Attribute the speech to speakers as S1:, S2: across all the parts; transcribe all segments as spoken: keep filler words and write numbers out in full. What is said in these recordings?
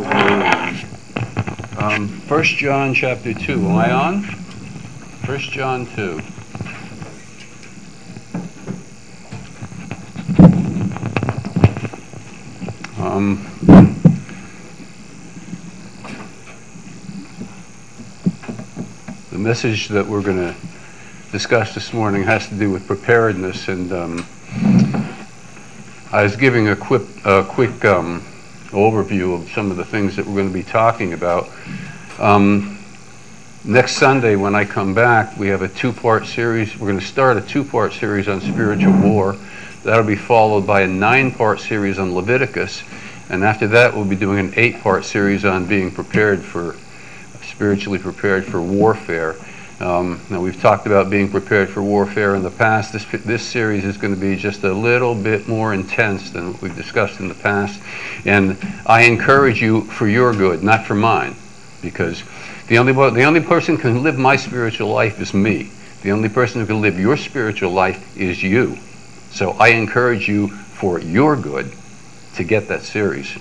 S1: Um, First John chapter two. Am I on? First John two. Um, the message that we're going to discuss this morning has to do with preparedness, and um, I was giving a quick, a quick um, overview of some of the things that we're going to be talking about. Um, next Sunday, when I come back, we have a two-part series. We're going to start a two-part series on spiritual war. That'll be followed by a nine-part series on Leviticus, and after that, we'll be doing an eight-part series on being prepared for, spiritually prepared for warfare. Um, now, we've talked about being prepared for warfare in the past. This, this series is going to be just a little bit more intense than what we've discussed in the past. And I encourage you for your good, not for mine, because the only, the only person who can live my spiritual life is me. The only person who can live your spiritual life is you. So I encourage you for your good to get that series.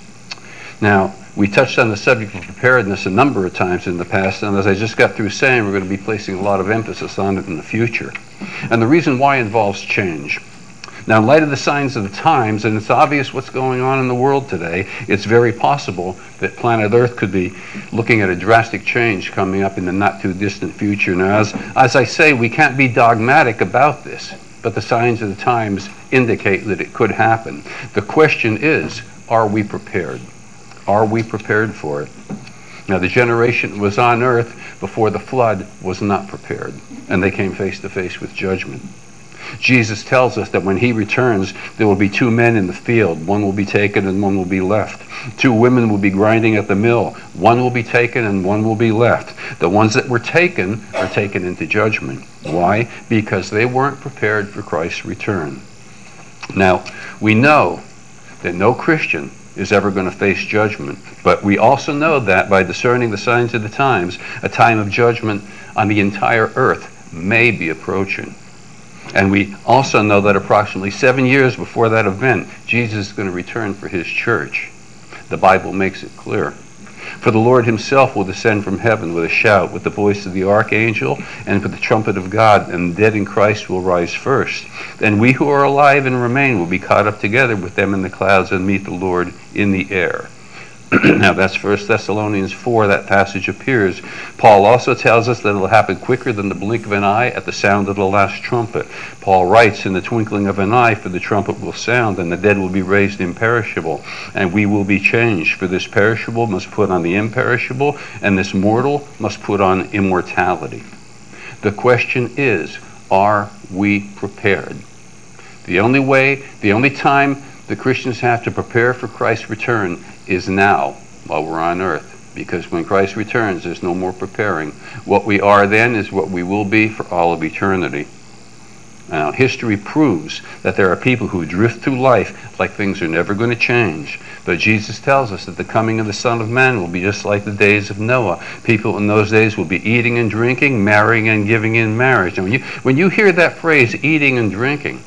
S1: Now, we touched on the subject of preparedness a number of times in the past, and as I just got through saying, we're going to be placing a lot of emphasis on it in the future. And the reason why involves change. Now, in light of the signs of the times, and it's obvious what's going on in the world today, it's very possible that planet Earth could be looking at a drastic change coming up in the not-too-distant future. Now, as, as I say, we can't be dogmatic about this, but the signs of the times indicate that it could happen. The question is, are we prepared? Are we prepared for it? Now, the generation that was on earth before the flood was not prepared, and they came face to face with judgment. Jesus tells us that when he returns, there will be two men in the field. One will be taken and one will be left. Two women will be grinding at the mill. One will be taken and one will be left. The ones that were taken are taken into judgment. Why? Because they weren't prepared for Christ's return. Now, we know that no Christian is ever going to face judgment. But we also know that by discerning the signs of the times, a time of judgment on the entire earth may be approaching. And we also know that approximately seven years before that event, Jesus is going to return for his church. The Bible makes it clear. For the Lord himself will descend from heaven with a shout, with the voice of the archangel, and with the trumpet of God, and the dead in Christ will rise first. Then we who are alive and remain will be caught up together with them in the clouds and meet the Lord in the air. Now, that's First Thessalonians four, that passage appears. Paul also tells us that it will happen quicker than the blink of an eye at the sound of the last trumpet. Paul writes, in the twinkling of an eye, for the trumpet will sound, and the dead will be raised imperishable, and we will be changed. For this perishable must put on the imperishable, and this mortal must put on immortality. The question is, are we prepared? The only way, the only time the Christians have to prepare for Christ's return is now, while we're on earth, because when Christ returns, there's no more preparing. What we are then is what we will be for all of eternity. Now, history proves that there are people who drift through life like things are never going to change. But Jesus tells us that the coming of the Son of Man will be just like the days of Noah. People in those days will be eating and drinking, marrying and giving in marriage. And when you, when you hear that phrase, eating and drinking,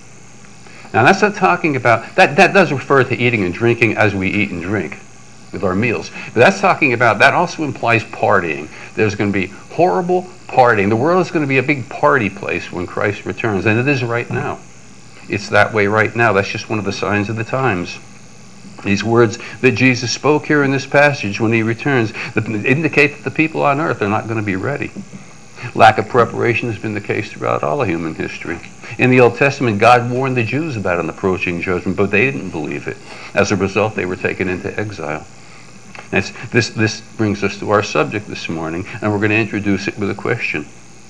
S1: now that's not talking about, that, that does refer to eating and drinking as we eat and drink with our meals. But that's talking about, that also implies partying. There's going to be horrible partying. The world is going to be a big party place when Christ returns, and it is right now. It's that way right now. That's just one of the signs of the times. These words that Jesus spoke here in this passage when he returns indicate that the people on earth are not going to be ready. Lack of preparation has been the case throughout all of human history. In the Old Testament, God warned the Jews about an approaching judgment, but they didn't believe it. As a result, they were taken into exile. It's, this, this brings us to our subject this morning, and we're going to introduce it with a question.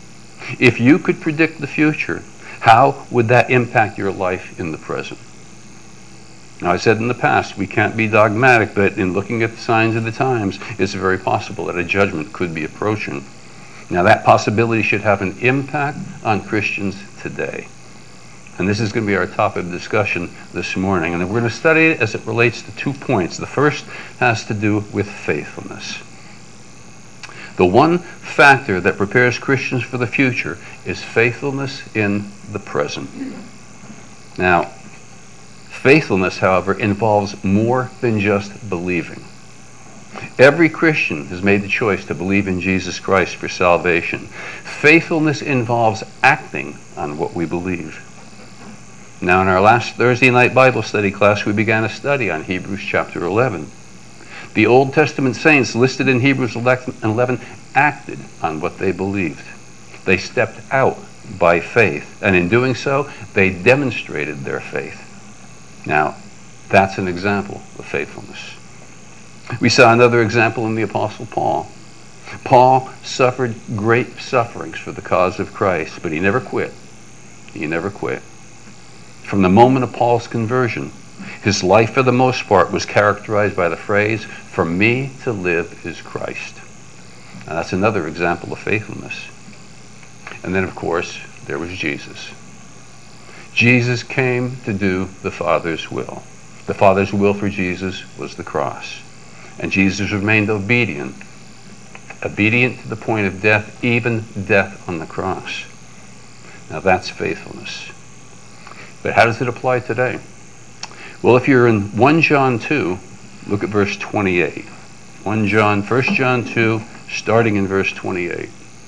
S1: If you could predict the future, how would that impact your life in the present? Now, I said in the past, we can't be dogmatic, but in looking at the signs of the times, it's very possible that a judgment could be approaching. Now, that possibility should have an impact on Christians today. And this is going to be our topic of discussion this morning. And we're going to study it as it relates to two points. The first has to do with faithfulness. The one factor that prepares Christians for the future is faithfulness in the present. Now, faithfulness, however, involves more than just believing. Every Christian has made the choice to believe in Jesus Christ for salvation. Faithfulness involves acting on what we believe. Now, in our last Thursday night Bible study class, we began a study on Hebrews chapter eleven. The Old Testament saints listed in Hebrews eleven acted on what they believed. They stepped out by faith, and in doing so, they demonstrated their faith. Now, that's an example of faithfulness. We saw another example in the Apostle Paul. Paul suffered great sufferings for the cause of Christ, but he never quit. He never quit. From the moment of Paul's conversion, his life for the most part was characterized by the phrase, "For me to live is Christ." Now, that's another example of faithfulness. And then, of course, there was Jesus. Jesus came to do the Father's will. The Father's will for Jesus was the cross. And Jesus remained obedient, obedient to the point of death, even death on the cross. Now that's faithfulness. But how does it apply today? Well, if you're in First John two, look at verse twenty-eight. First John, First John two, starting in verse twenty-eight.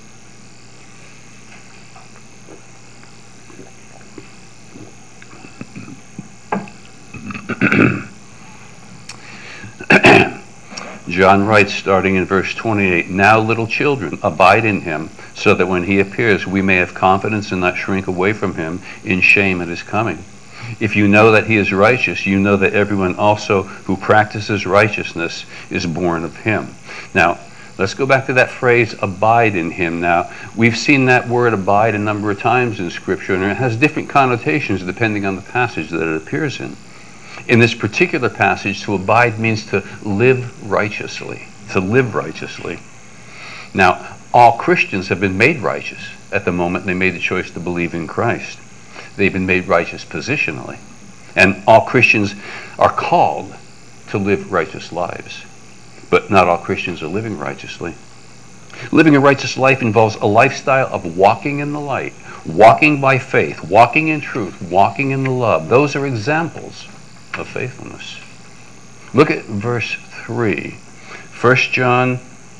S1: John writes, starting in verse twenty-eight, "Now, little children, abide in him, so that when he appears, we may have confidence and not shrink away from him in shame at his coming. If you know that he is righteous, you know that everyone also who practices righteousness is born of him." Now, let's go back to that phrase, abide in him. Now, we've seen that word abide a number of times in Scripture, and it has different connotations depending on the passage that it appears in. In this particular passage, to abide means to live righteously, to live righteously. Now, all Christians have been made righteous at the moment they made the choice to believe in Christ. They've been made righteous positionally. And all Christians are called to live righteous lives. But not all Christians are living righteously. Living a righteous life involves a lifestyle of walking in the light, walking by faith, walking in truth, walking in the love. Those are examples of faithfulness. Look at verse three. First John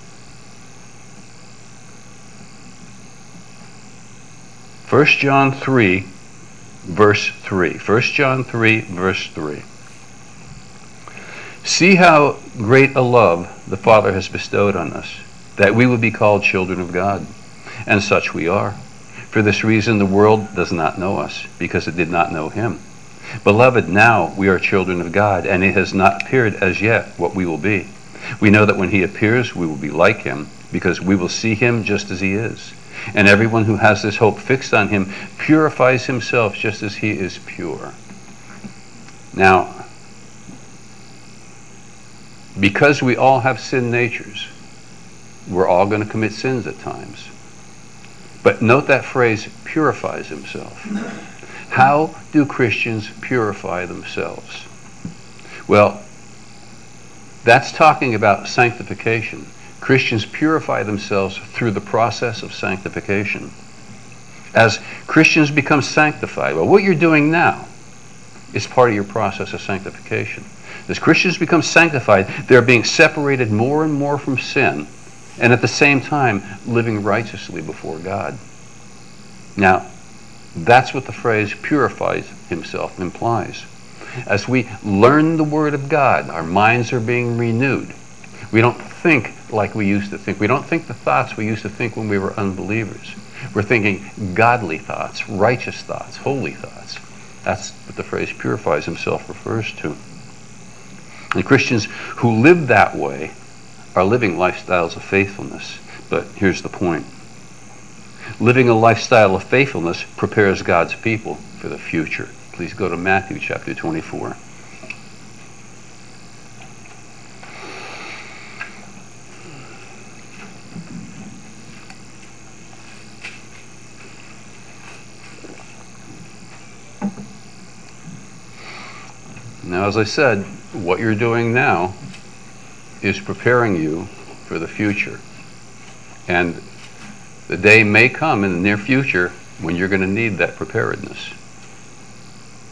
S1: First John three, verse three. First John three, verse three. "See how great a love the Father has bestowed on us, that we would be called children of God. And such we are. For this reason the world does not know us, because it did not know him. Beloved, now we are children of God, and it has not appeared as yet what we will be. We know that when he appears, we will be like him, because we will see him just as he is. And everyone who has this hope fixed on him purifies himself just as he is pure." Now, because we all have sin natures, we're all going to commit sins at times. But note that phrase, purifies himself. How do Christians purify themselves? Well, that's talking about sanctification. Christians purify themselves through the process of sanctification. As Christians become sanctified, well, what you're doing now is part of your process of sanctification. As Christians become sanctified, they're being separated more and more from sin, and at the same time, living righteously before God. Now, that's what the phrase purifies himself implies. As we learn the Word of God, our minds are being renewed. We don't think like we used to think. We don't think the thoughts we used to think when we were unbelievers. We're thinking godly thoughts, righteous thoughts, holy thoughts. That's what the phrase purifies himself refers to. And Christians who live that way are living lifestyles of faithfulness. But here's the point. Living a lifestyle of faithfulness prepares God's people for the future. Please go to Matthew chapter twenty-four. Now, as I said, what you're doing now is preparing you for the future. And the day may come in the near future when you're going to need that preparedness.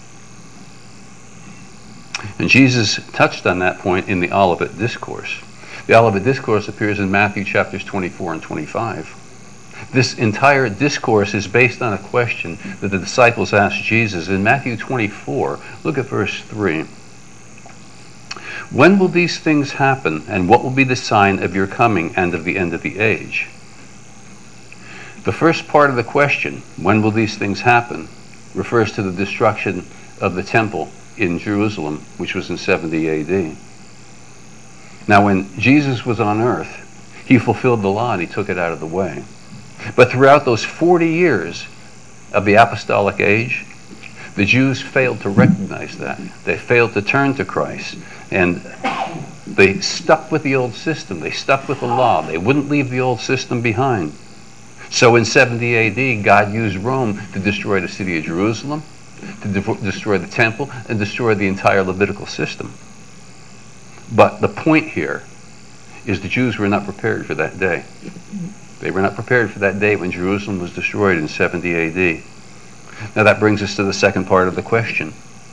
S1: And Jesus touched on that point in the Olivet Discourse. The Olivet Discourse appears in Matthew chapters twenty-four and twenty-five. This entire discourse is based on a question that the disciples asked Jesus. In Matthew twenty-four, look at verse three. When will these things happen, and what will be the sign of your coming and of the end of the age? The first part of the question, when will these things happen, refers to the destruction of the temple in Jerusalem, which was in seventy A D. Now, when Jesus was on earth, he fulfilled the law and he took it out of the way. But throughout those forty years of the apostolic age, the Jews failed to recognize that. They failed to turn to Christ. And they stuck with the old system. They stuck with the law. They wouldn't leave the old system behind. So in seventy A D, God used Rome to destroy the city of Jerusalem, to de- destroy the temple, and destroy the entire Levitical system. But the point here is the Jews were not prepared for that day. They were not prepared for that day when Jerusalem was destroyed in seventy A D. Now that brings us to the second part of the question.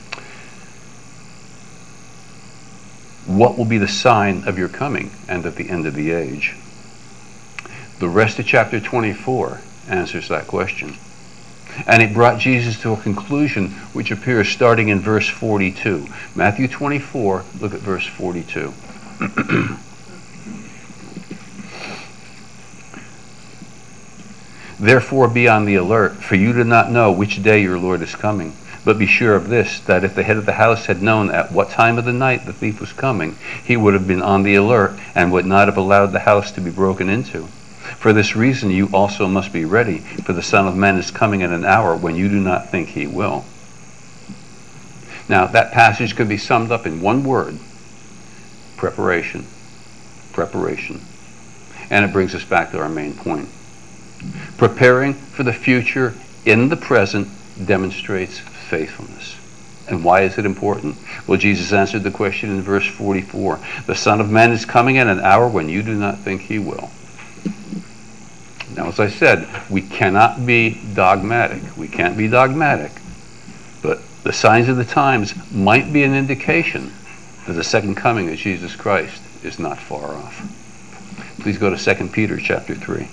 S1: What will be the sign of your coming and of the end of the age? The rest of chapter twenty-four answers that question. And it brought Jesus to a conclusion which appears starting in verse forty-two. Matthew twenty-four, look at verse forty-two. Therefore be on the alert, for you do not know which day your Lord is coming. But be sure of this, that if the head of the house had known at what time of the night the thief was coming, he would have been on the alert and would not have allowed the house to be broken into. For this reason you also must be ready, for the Son of Man is coming at an hour when you do not think he will. Now that passage can be summed up in one word: preparation. Preparation. And it brings us back to our main point. Preparing for the future in the present demonstrates faithfulness. And why is it important? Well, Jesus answered the question in verse forty-four. The Son of Man is coming at an hour when you do not think he will. Now, as I said, we cannot be dogmatic. We can't be dogmatic. But the signs of the times might be an indication that the second coming of Jesus Christ is not far off. Please go to Second Peter chapter three.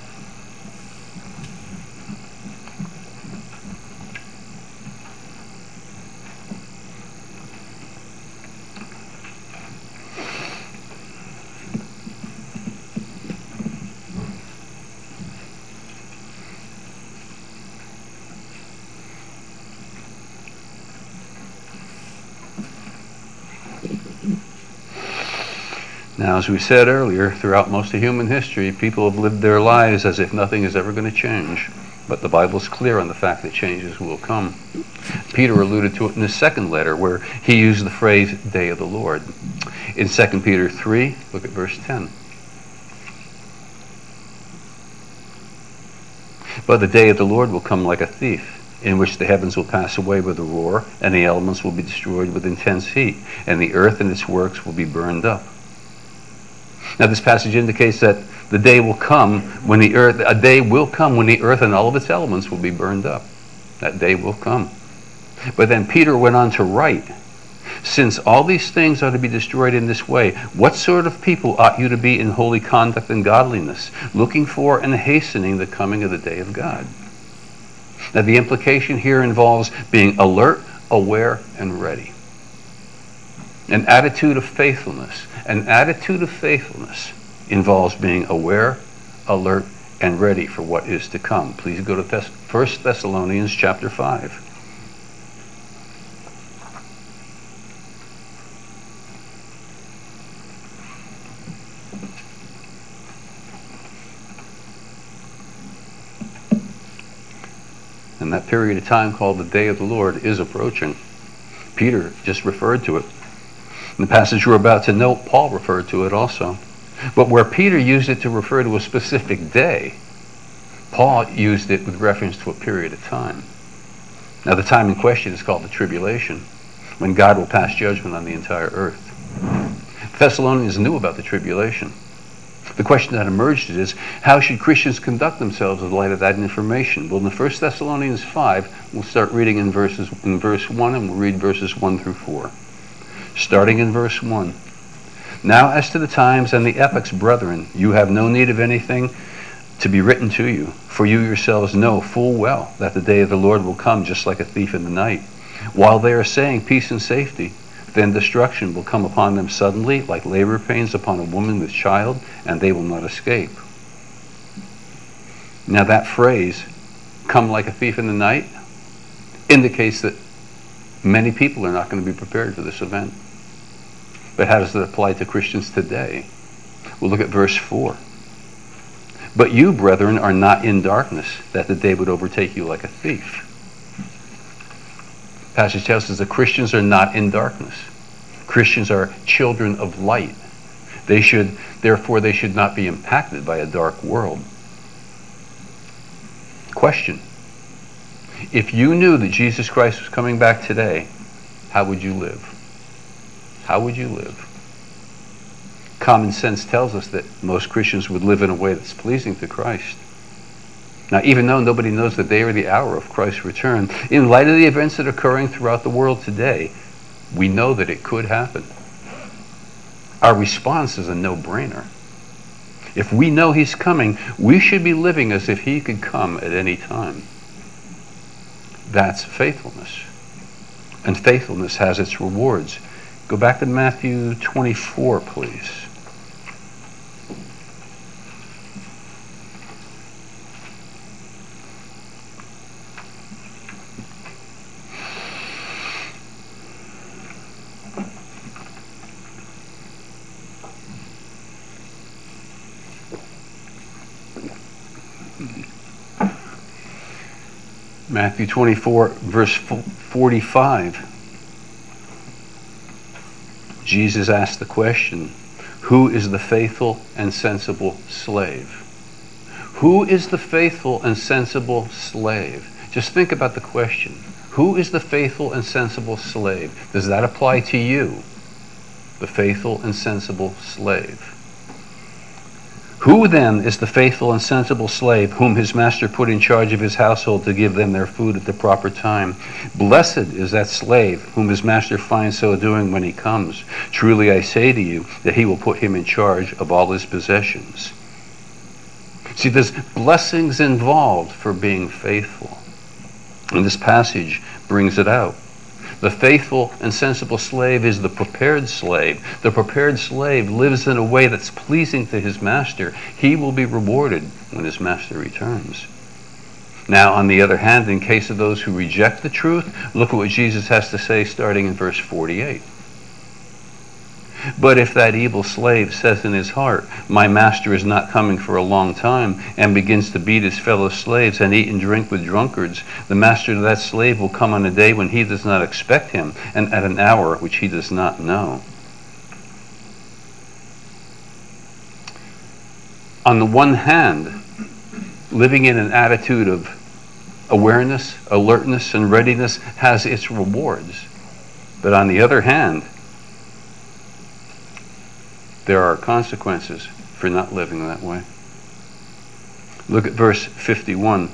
S1: Now, as we said earlier, throughout most of human history, people have lived their lives as if nothing is ever going to change. But the Bible's clear on the fact that changes will come. Peter alluded to it in his second letter, where he used the phrase, day of the Lord. In Second Peter three, look at verse ten. But the day of the Lord will come like a thief, in which the heavens will pass away with a roar, and the elements will be destroyed with intense heat, and the earth and its works will be burned up. Now this passage indicates that the day will come when the earth, a day will come when the earth and all of its elements will be burned up. That day will come. But then Peter went on to write, since all these things are to be destroyed in this way, what sort of people ought you to be in holy conduct and godliness, looking for and hastening the coming of the day of God? Now the implication here involves being alert, aware, and ready. An attitude of faithfulness. An attitude of faithfulness involves being aware, alert, and ready for what is to come. Please go to First Thessalonians chapter five. And that period of time called the day of the Lord is approaching. Peter just referred to it. In the passage we're about to note, Paul referred to it also. But where Peter used it to refer to a specific day, Paul used it with reference to a period of time. Now the time in question is called the tribulation, when God will pass judgment on the entire earth. The Thessalonians knew about the tribulation. The question that emerged is, how should Christians conduct themselves in light of that information? Well, in the First Thessalonians five, we'll start reading in verses in verse one, and we'll read verses one through four. Starting in verse one. Now as to the times and the epochs, brethren, you have no need of anything to be written to you, for you yourselves know full well that the day of the Lord will come just like a thief in the night. While they are saying peace and safety, then destruction will come upon them suddenly, like labor pains upon a woman with child, and they will not escape. Now that phrase, come like a thief in the night, indicates that many people are not going to be prepared for this event. But how does it apply to Christians today? We'll look at verse four. But you, brethren, are not in darkness, that the day would overtake you like a thief. The passage tells us that Christians are not in darkness. Christians are children of light. They should, therefore, they should not be impacted by a dark world. Question. If you knew that Jesus Christ was coming back today, how would you live? How would you live? Common sense tells us that most Christians would live in a way that's pleasing to Christ. Now, even though nobody knows the day or the hour of Christ's return, in light of the events that are occurring throughout the world today, we know that it could happen. Our response is a no-brainer. If we know he's coming, we should be living as if he could come at any time. That's faithfulness. And faithfulness has its rewards. Go back to Matthew twenty-four, please. Matthew twenty-four, verse forty-five. Jesus asked the question, who is the faithful and sensible slave? Who is the faithful and sensible slave? Just think about the question. Who is the faithful and sensible slave? Does that apply to you? The faithful and sensible slave. Who then is the faithful and sensible slave whom his master put in charge of his household to give them their food at the proper time? Blessed is that slave whom his master finds so doing when he comes. Truly I say to you that he will put him in charge of all his possessions. See, there's blessings involved for being faithful. And this passage brings it out. The faithful and sensible slave is the prepared slave. The prepared slave lives in a way that's pleasing to his master. He will be rewarded when his master returns. Now, on the other hand, in case of those who reject the truth, look at what Jesus has to say starting in verse forty-eight. But if that evil slave says in his heart, my master is not coming for a long time, and begins to beat his fellow slaves and eat and drink with drunkards, the master of that slave will come on a day when he does not expect him, and at an hour which he does not know. On the one hand, living in an attitude of awareness, alertness, and readiness has its rewards. But on the other hand, there are consequences for not living that way. Look at verse fifty-one.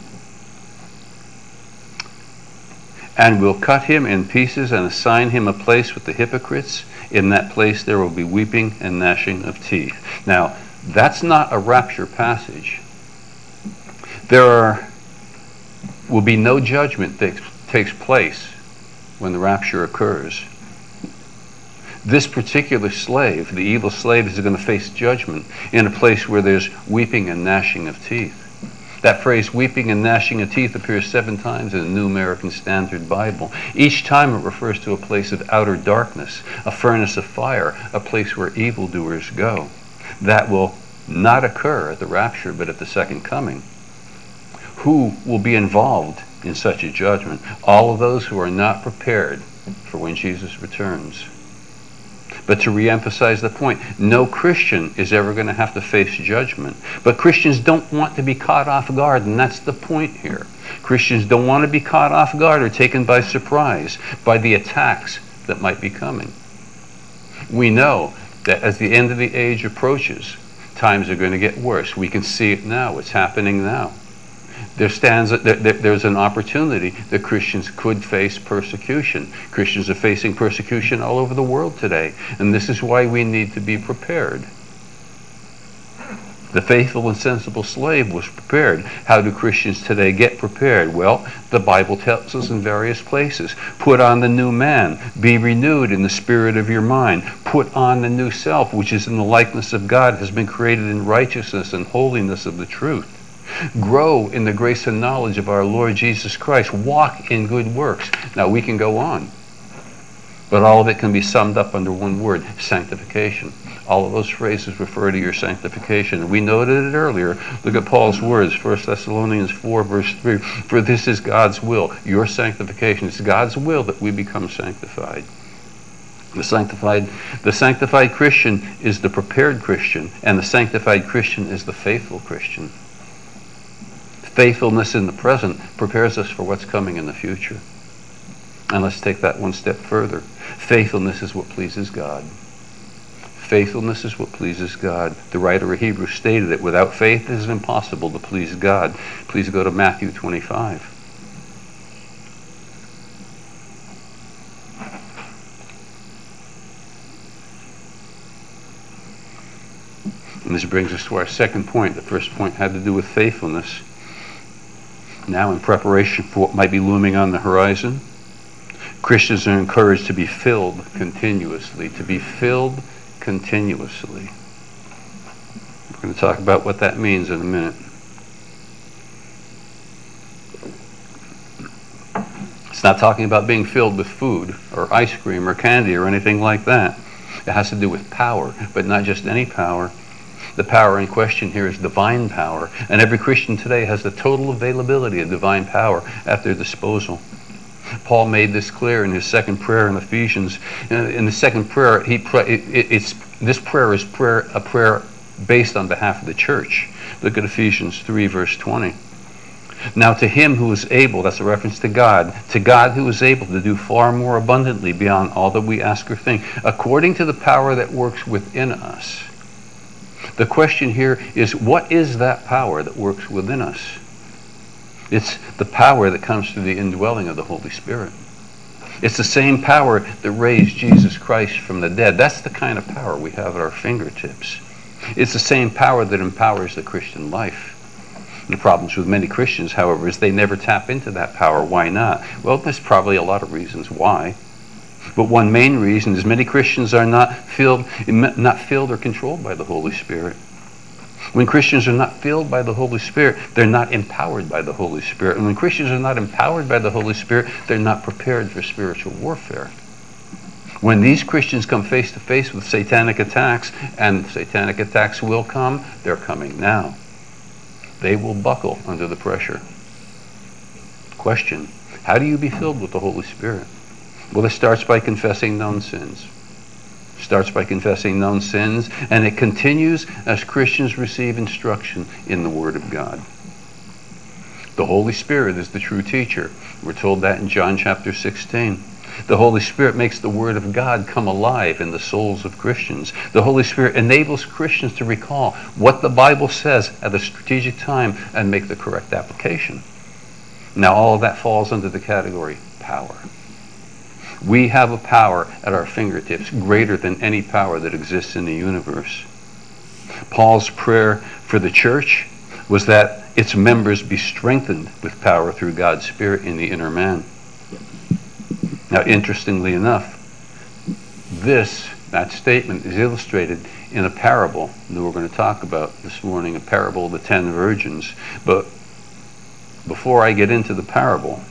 S1: And will cut him in pieces and assign him a place with the hypocrites. In that place there will be weeping and gnashing of teeth. Now, that's not a rapture passage. There are, will be no judgment that takes place when the rapture occurs. This particular slave, the evil slave, is going to face judgment in a place where there's weeping and gnashing of teeth. That phrase, weeping and gnashing of teeth, appears seven times in the New American Standard Bible. Each time it refers to a place of outer darkness, a furnace of fire, a place where evildoers go. That will not occur at the rapture, but at the second coming. Who will be involved in such a judgment? All of those who are not prepared for when Jesus returns. But to re-emphasize the point, no Christian is ever going to have to face judgment. But Christians don't want to be caught off guard, and that's the point here. Christians don't want to be caught off guard or taken by surprise by the attacks that might be coming. We know that as the end of the age approaches, times are going to get worse. We can see it now. It's happening now. there stands there, there, there's an opportunity that Christians could face persecution. Christians are facing persecution all over the world today, and this is why we need to be prepared. The faithful and sensible slave was prepared. How do Christians today get prepared? Well, the Bible tells us in various places. Put on the new man. Be renewed in the spirit of your mind. Put on the new self, which is in the likeness of God, has been created in righteousness and holiness of the truth. Grow in the grace and knowledge of our Lord Jesus Christ. Walk in good works. Now, we can go on, but all of it can be summed up under one word: sanctification. All of those phrases refer to your sanctification. We noted it earlier. Look at Paul's words, First Thessalonians four, verse three. For this is God's will, your sanctification. It's God's will that we become sanctified. The sanctified, the sanctified Christian is the prepared Christian, and the sanctified Christian is the faithful Christian. Faithfulness in the present prepares us for what's coming in the future. And let's take that one step further. Faithfulness is what pleases God. Faithfulness is what pleases God. The writer of Hebrews stated it. Without faith it is impossible to please God. Please go to Matthew twenty-five. And this brings us to our second point. The first point had to do with faithfulness. Now, in preparation for what might be looming on the horizon, Christians are encouraged to be filled continuously, to be filled continuously. We're going to talk about what that means in a minute. It's not talking about being filled with food or ice cream or candy or anything like that. It has to do with power, but not just any power. The power in question here is divine power, and every Christian today has the total availability of divine power at their disposal. Paul made this clear in his second prayer in Ephesians. In the second prayer, he pray, it, it's this prayer is prayer a prayer based on behalf of the church. Look at Ephesians three, verse twenty. Now to him who is able, that's a reference to God, to God who is able to do far more abundantly beyond all that we ask or think, according to the power that works within us. The question here is, what is that power that works within us? It's the power that comes through the indwelling of the Holy Spirit. It's the same power that raised Jesus Christ from the dead. That's the kind of power we have at our fingertips. It's the same power that empowers the Christian life. The problems with many Christians, however, is they never tap into that power. Why not? Well, there's probably a lot of reasons why. But one main reason is many Christians are not filled, not filled or controlled by the Holy Spirit. When Christians are not filled by the Holy Spirit, they're not empowered by the Holy Spirit. And when Christians are not empowered by the Holy Spirit, they're not prepared for spiritual warfare. When these Christians come face to face with satanic attacks, and satanic attacks will come, they're coming now. They will buckle under the pressure. Question: how do you be filled with the Holy Spirit? Well, it starts by confessing known sins. Starts by confessing known sins, and it continues as Christians receive instruction in the Word of God. The Holy Spirit is the true teacher. We're told that in John chapter sixteen. The Holy Spirit makes the Word of God come alive in the souls of Christians. The Holy Spirit enables Christians to recall what the Bible says at a strategic time and make the correct application. Now, all of that falls under the category power. We have a power at our fingertips greater than any power that exists in the universe. Paul's prayer for the church was that its members be strengthened with power through God's Spirit in the inner man. Now, interestingly enough, this, that statement is illustrated in a parable that we're going to talk about this morning, a parable of the ten virgins. But before I get into the parable,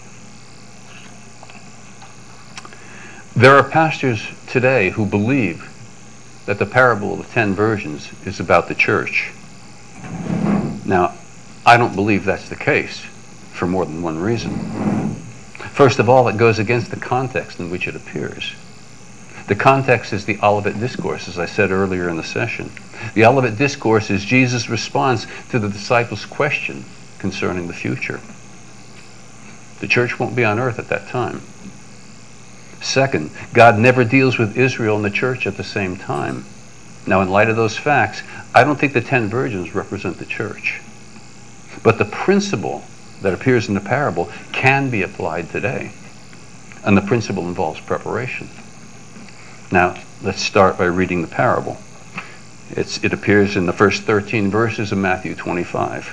S1: there are pastors today who believe that the parable of the ten virgins is about the church. Now, I don't believe that's the case for more than one reason. First of all, it goes against the context in which it appears. The context is the Olivet Discourse, as I said earlier in the session. The Olivet Discourse is Jesus' response to the disciples' question concerning the future. The church won't be on earth at that time. Second, God never deals with Israel and the church at the same time. Now, in light of those facts, I don't think the ten virgins represent the church. But the principle that appears in the parable can be applied today. And the principle involves preparation. Now, let's start by reading the parable. It's, it appears in the first thirteen verses of Matthew twenty-five.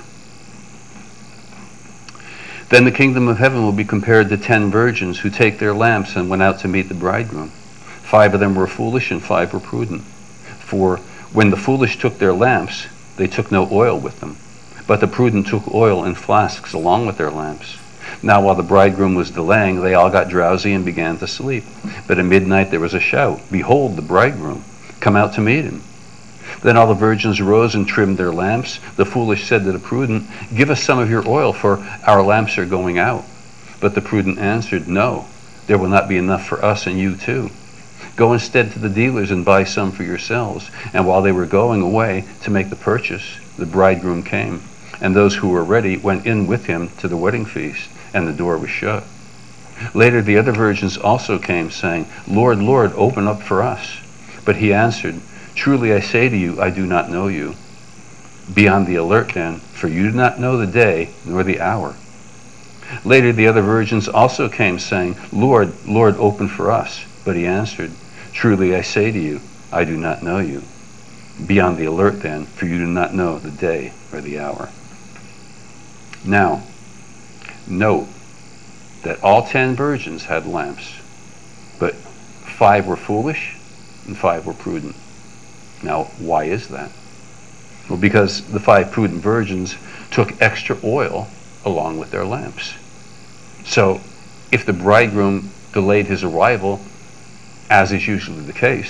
S1: Then the kingdom of heaven will be compared to ten virgins who take their lamps and went out to meet the bridegroom. Five of them were foolish and five were prudent. For when the foolish took their lamps, they took no oil with them. But the prudent took oil in flasks along with their lamps. Now while the bridegroom was delaying, they all got drowsy and began to sleep. But at midnight there was a shout, "Behold, the bridegroom! Come out to meet him." Then all the virgins rose and trimmed their lamps. The foolish said to the prudent, "Give us some of your oil, for our lamps are going out." But the prudent answered, "No, there will not be enough for us and you too. Go instead to the dealers and buy some for yourselves." And while they were going away to make the purchase, the bridegroom came, and those who were ready went in with him to the wedding feast, and the door was shut. Later the other virgins also came, saying, "Lord, Lord, open up for us." But he answered, "Truly I say to you, I do not know you. Be on the alert then, for you do not know the day nor the hour." Later the other virgins also came, saying, "Lord, Lord, open for us." But he answered, "Truly I say to you, I do not know you. Be on the alert then, for you do not know the day or the hour." Now, note that all ten virgins had lamps, but five were foolish and five were prudent. Now, why is that? Well, because the five prudent virgins took extra oil along with their lamps. So, if the bridegroom delayed his arrival, as is usually the case,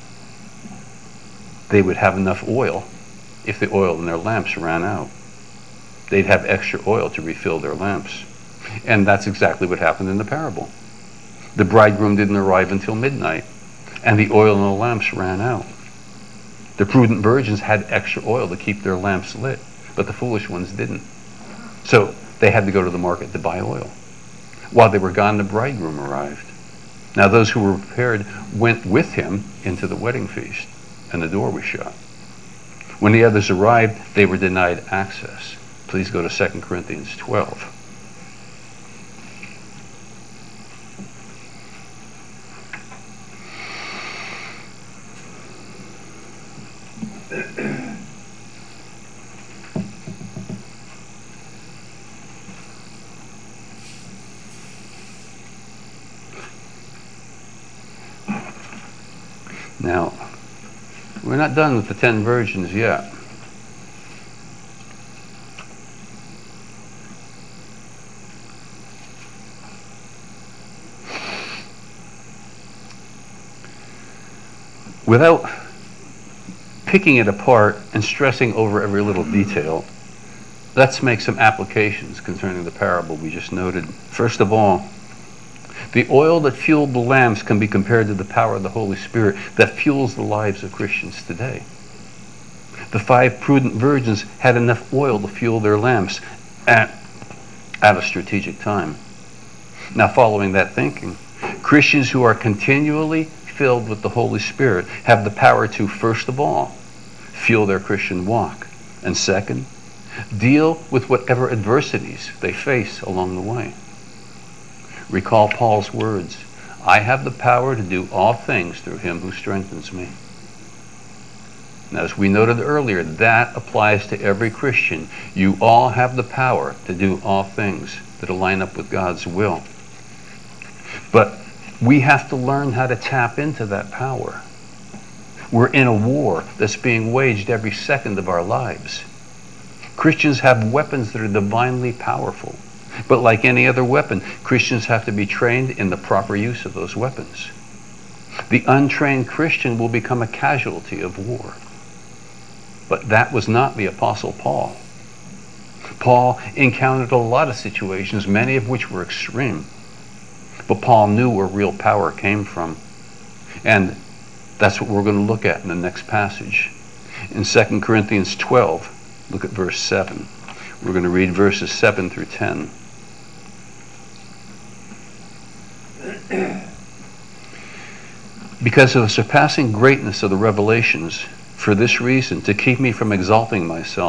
S1: they would have enough oil if the oil in their lamps ran out. They'd have extra oil to refill their lamps. And that's exactly what happened in the parable. The bridegroom didn't arrive until midnight, and the oil in the lamps ran out. The prudent virgins had extra oil to keep their lamps lit, but the foolish ones didn't. So they had to go to the market to buy oil. While they were gone, the bridegroom arrived. Now those who were prepared went with him into the wedding feast, and the door was shut. When the others arrived, they were denied access. Please go to Second Corinthians twelve. Now, we're not done with the ten virgins yet. Without picking it apart and stressing over every little detail, let's make some applications concerning the parable we just noted. First of all, the oil that fueled the lamps can be compared to the power of the Holy Spirit that fuels the lives of Christians today. The five prudent virgins had enough oil to fuel their lamps at, at a strategic time. Now, following that thinking, Christians who are continually filled with the Holy Spirit have the power to, first of all, fuel their Christian walk, and second, deal with whatever adversities they face along the way. Recall Paul's words, "I have the power to do all things through him who strengthens me." Now, as we noted earlier, that applies to every Christian. You all have the power to do all things that align up with God's will. But we have to learn how to tap into that power. We're in a war that's being waged every second of our lives. Christians have weapons that are divinely powerful. But like any other weapon, Christians have to be trained in the proper use of those weapons. The untrained Christian will become a casualty of war. But that was not the Apostle Paul. Paul encountered a lot of situations, many of which were extreme. But Paul knew where real power came from. And that's what we're going to look at in the next passage. In Second Corinthians twelve, look at verse seven. We're going to read verses seven through ten. Because of the surpassing greatness of the revelations, for this reason, to keep me from exalting myself,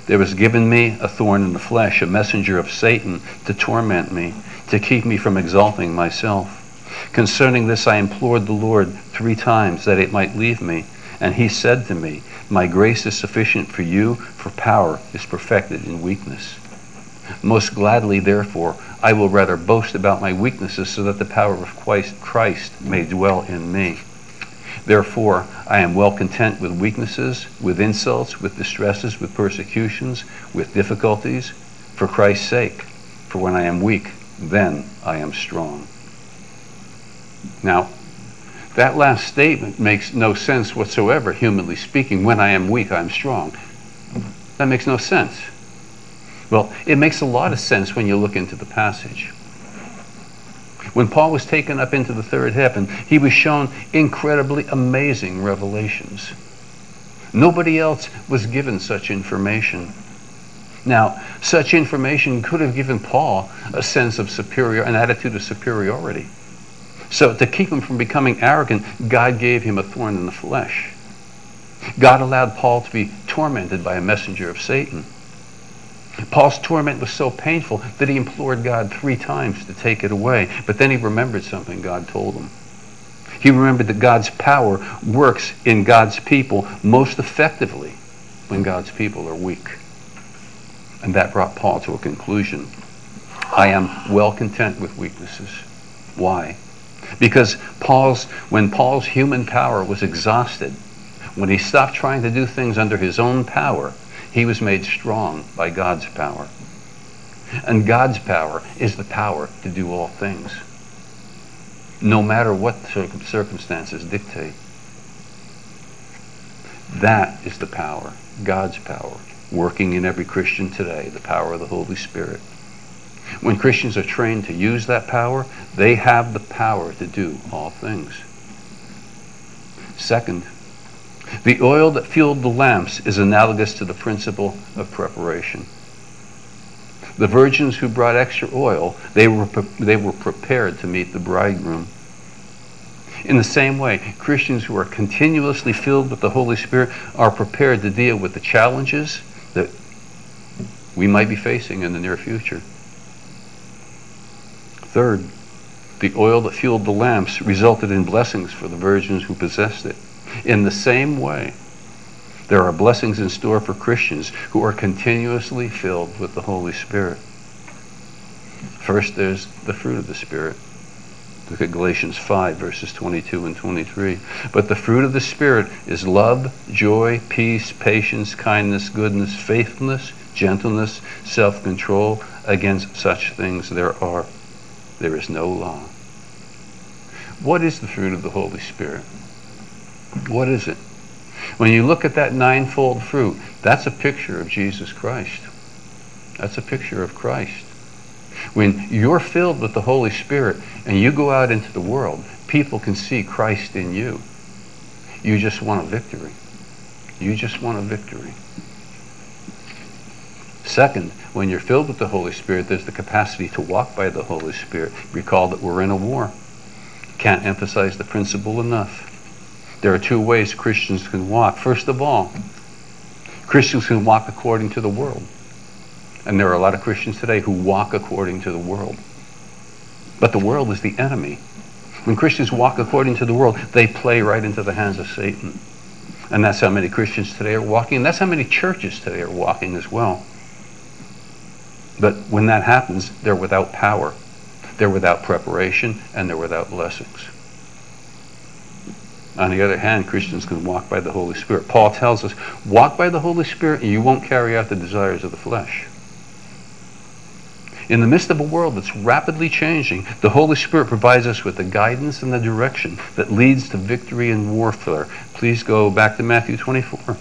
S1: There was given me a thorn in the flesh, a messenger of Satan to torment me, to keep me from exalting myself. Concerning this I implored the Lord three times that it might leave me. And he said to me, my grace is sufficient for you, for power is perfected in weakness. Most gladly, therefore, I will rather boast about my weaknesses, so that the power of Christ may dwell in me. Therefore, I am well content with weaknesses, with insults, with distresses, with persecutions, with difficulties, for Christ's sake. For when I am weak, then I am strong. Now, that last statement makes no sense whatsoever, humanly speaking. When I am weak, I'm strong. That makes no sense. Well, it makes a lot of sense when you look into the passage. When Paul was taken up into the third heaven, he was shown incredibly amazing revelations. Nobody else was given such information. Now, such information could have given Paul a sense of superior, an attitude of superiority. So to keep him from becoming arrogant, God gave him a thorn in the flesh. God allowed Paul to be tormented by a messenger of Satan. Paul's torment was so painful that he implored God three times to take it away. But then he remembered something God told him. He remembered that God's power works in God's people most effectively when God's people are weak. And that brought Paul to a conclusion. I am well content with weaknesses. Why? Because Paul's, when Paul's human power was exhausted, when he stopped trying to do things under his own power, he was made strong by God's power. And God's power is the power to do all things, no matter what circumstances dictate. That is the power, God's power, working in every Christian today, the power of the Holy Spirit. When Christians are trained to use that power, they have the power to do all things. Second, the oil that fueled the lamps is analogous to the principle of preparation. The virgins who brought extra oil, they were, they were prepared to meet the bridegroom. In the same way, Christians who are continuously filled with the Holy Spirit are prepared to deal with the challenges that we might be facing in the near future. Third, the oil that fueled the lamps resulted in blessings for the virgins who possessed it. In the same way, there are blessings in store for Christians who are continuously filled with the Holy Spirit. First, there's the fruit of the Spirit. Look at Galatians five, verses twenty-two and twenty-three. But the fruit of the Spirit is love, joy, peace, patience, kindness, goodness, faithfulness, gentleness, self-control. Against such things there are, there is no law. What is the fruit of the Holy Spirit? What is it? When you look at that ninefold fruit, that's a picture of Jesus Christ. That's a picture of Christ. When you're filled with the Holy Spirit and you go out into the world, people can see Christ in you. You just want a victory. You just want a victory. Second, when you're filled with the Holy Spirit, there's the capacity to walk by the Holy Spirit. Recall that we're in a war. Can't emphasize the principle enough. There are two ways Christians can walk. First of all, Christians can walk according to the world. And there are a lot of Christians today who walk according to the world. But the world is the enemy. When Christians walk according to the world, they play right into the hands of Satan. And that's how many Christians today are walking. And that's how many churches today are walking as well. But when that happens, they're without power. They're without preparation, and they're without blessings. On the other hand, Christians can walk by the Holy Spirit. Paul tells us, walk by the Holy Spirit and you won't carry out the desires of the flesh. In the midst of a world that's rapidly changing, the Holy Spirit provides us with the guidance and the direction that leads to victory in warfare. Please go back to Matthew twenty-four.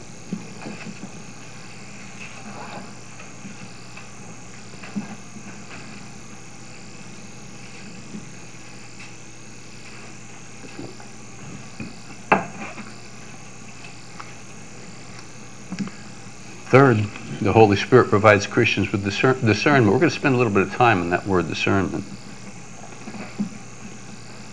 S1: Third, the Holy Spirit provides Christians with discern- discernment. We're going to spend a little bit of time on that word discernment.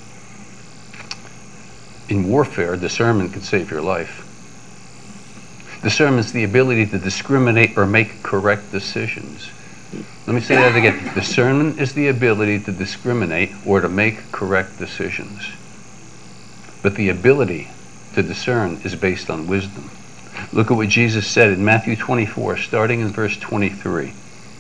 S1: In warfare, discernment can save your life. Discernment is the ability to discriminate or make correct decisions. Let me say that again. Discernment is the ability to discriminate or to make correct decisions. But the ability to discern is based on wisdom. Look at what Jesus said in Matthew twenty-four, starting in verse twenty-three.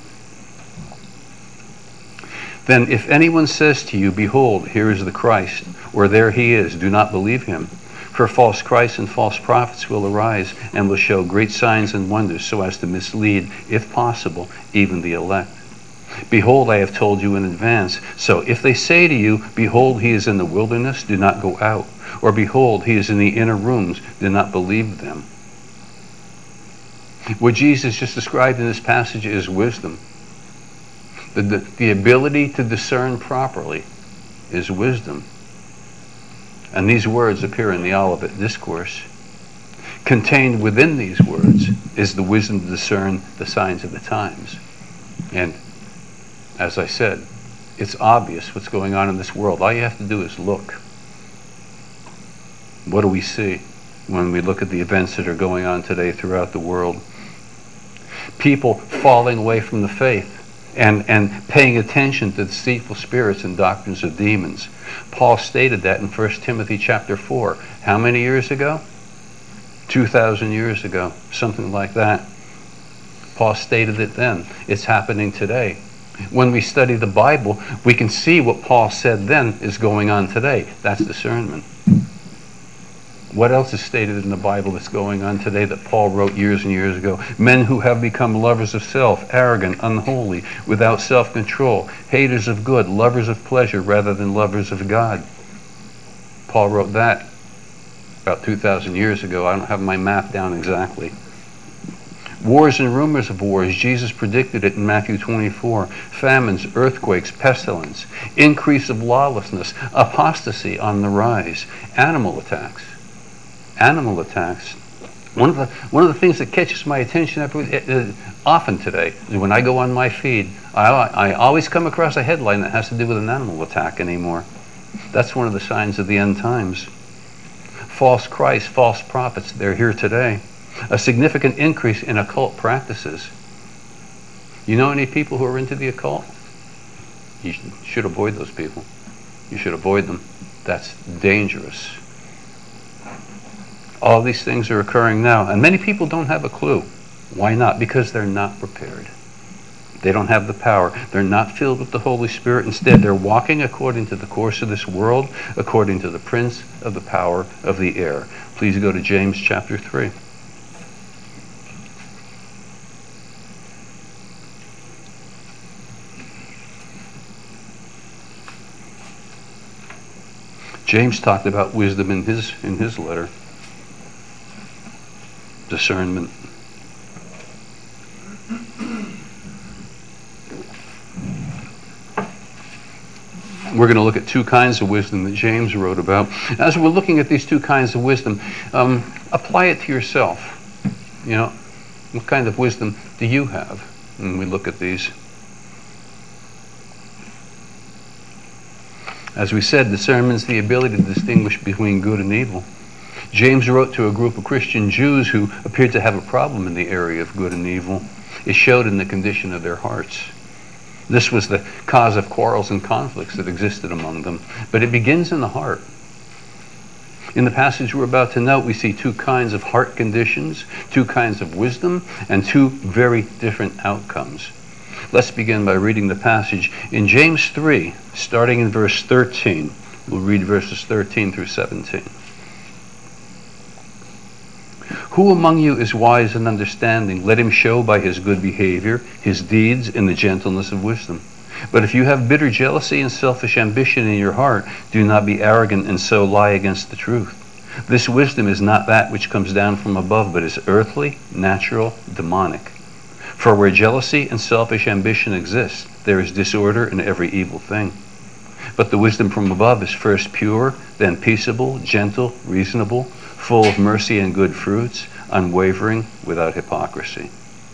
S1: Then if anyone says to you, behold, here is the Christ, or there he is, do not believe him. For false Christs and false prophets will arise and will show great signs and wonders so as to mislead, if possible, even the elect. Behold, I have told you in advance. So if they say to you, behold, he is in the wilderness, do not go out. Or behold, he is in the inner rooms, do not believe them. What Jesus just described in this passage is wisdom. The, the, the ability to discern properly is wisdom. And these words appear in the Olivet Discourse. Contained within these words is the wisdom to discern the signs of the times. And as I said, it's obvious what's going on in this world. All you have to do is look. What do we see when we look at the events that are going on today throughout the world? People falling away from the faith and, and paying attention to deceitful spirits and doctrines of demons. Paul stated that in First Timothy chapter four. How many years ago? two thousand years ago, something like that. Paul stated it then. It's happening today. When we study the Bible, we can see what Paul said then is going on today. That's discernment. What else is stated in the Bible that's going on today that Paul wrote years and years ago? Men who have become lovers of self, arrogant, unholy, without self-control, haters of good, lovers of pleasure rather than lovers of God. Paul wrote that about two thousand years ago. I don't have my math down exactly. Wars and rumors of wars, Jesus predicted it in Matthew twenty-four. Famines, earthquakes, pestilence, increase of lawlessness, apostasy on the rise, animal attacks. Animal attacks. One of the one of the things that catches my attention every, uh, often today is when I go on my feed, I, I always come across a headline that has to do with an animal attack anymore. That's one of the signs of the end times. False Christs, false prophets, they're here today. A significant increase in occult practices. You know any people who are into the occult? You should avoid those people. You should avoid them. That's dangerous. All these things are occurring now, and many people don't have a clue. Why not? Because they're not prepared. They don't have the power. They're not filled with the Holy Spirit. Instead, they're walking according to the course of this world, according to the prince of the power of the air. Please go to James chapter three. James talked about wisdom in his in his letter. Discernment. We're going to look at two kinds of wisdom that James wrote about. As we're looking at these two kinds of wisdom, um, apply it to yourself. You know, what kind of wisdom do you have when we look at these? As we said, discernment is the ability to distinguish between good and evil. James wrote to a group of Christian Jews who appeared to have a problem in the area of good and evil. It showed in the condition of their hearts. This was the cause of quarrels and conflicts that existed among them. But it begins in the heart. In the passage we're about to note, we see two kinds of heart conditions, two kinds of wisdom, and two very different outcomes. Let's begin by reading the passage in James three, starting in verse thirteen. We'll read verses thirteen through seventeen. Who among you is wise and understanding? Let him show by his good behavior his deeds in the gentleness of wisdom. But if you have bitter jealousy and selfish ambition in your heart, do not be arrogant and so lie against the truth. This wisdom is not that which comes down from above, but is earthly, natural, demonic. For where jealousy and selfish ambition exist, there is disorder in every evil thing. But the wisdom from above is first pure, then peaceable, gentle, reasonable, full of mercy and good fruits, unwavering, without hypocrisy.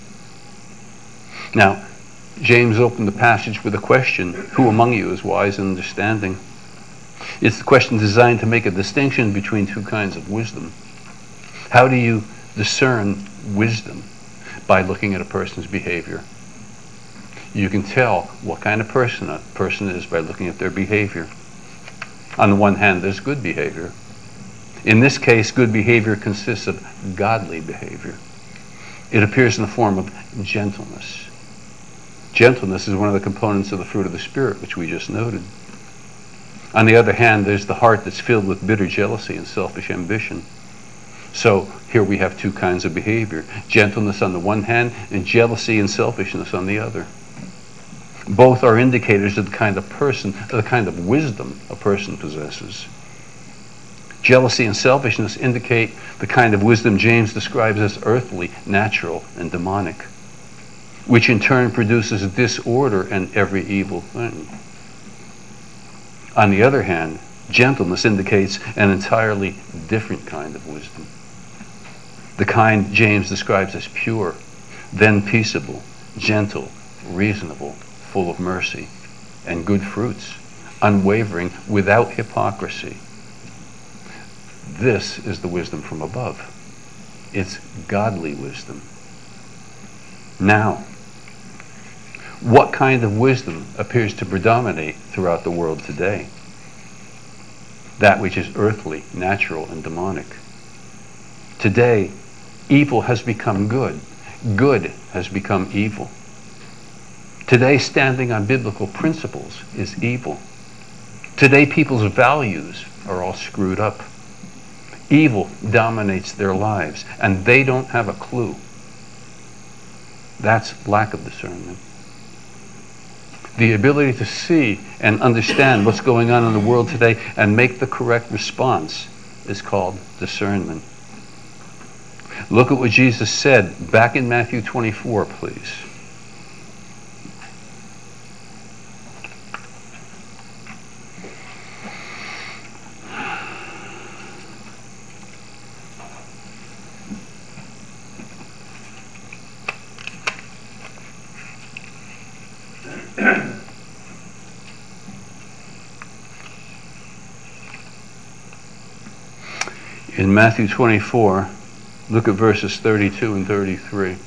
S1: Now, James opened the passage with a question, who among you is wise and understanding? It's the question designed to make a distinction between two kinds of wisdom. How do you discern wisdom by looking at a person's behavior. You can tell what kind of person a person is by looking at their behavior. On the one hand, there's good behavior. In this case, good behavior consists of godly behavior. It appears in the form of gentleness. Gentleness is one of the components of the fruit of the Spirit, which we just noted. On the other hand, there's the heart that's filled with bitter jealousy and selfish ambition. So here we have two kinds of behavior. Gentleness on the one hand, and jealousy and selfishness on the other. Both are indicators of the kind of person, of the kind of wisdom a person possesses. Jealousy and selfishness indicate the kind of wisdom James describes as earthly, natural, and demonic, which in turn produces disorder and every evil thing. On the other hand, gentleness indicates an entirely different kind of wisdom. The kind James describes as pure, then peaceable, gentle, reasonable, full of mercy, and good fruits, unwavering, without hypocrisy. This is the wisdom from above. It's godly wisdom. Now, what kind of wisdom appears to predominate throughout the world today? That which is earthly, natural, and demonic. Today, evil has become good. Good has become evil. Today, standing on biblical principles is evil. Today, people's values are all screwed up. Evil dominates their lives, and they don't have a clue. That's lack of discernment. The ability to see and understand what's going on in the world today and make the correct response is called discernment. Look at what Jesus said back in Matthew twenty-four, please. In Matthew twenty-four, look at verses thirty-two and thirty-three.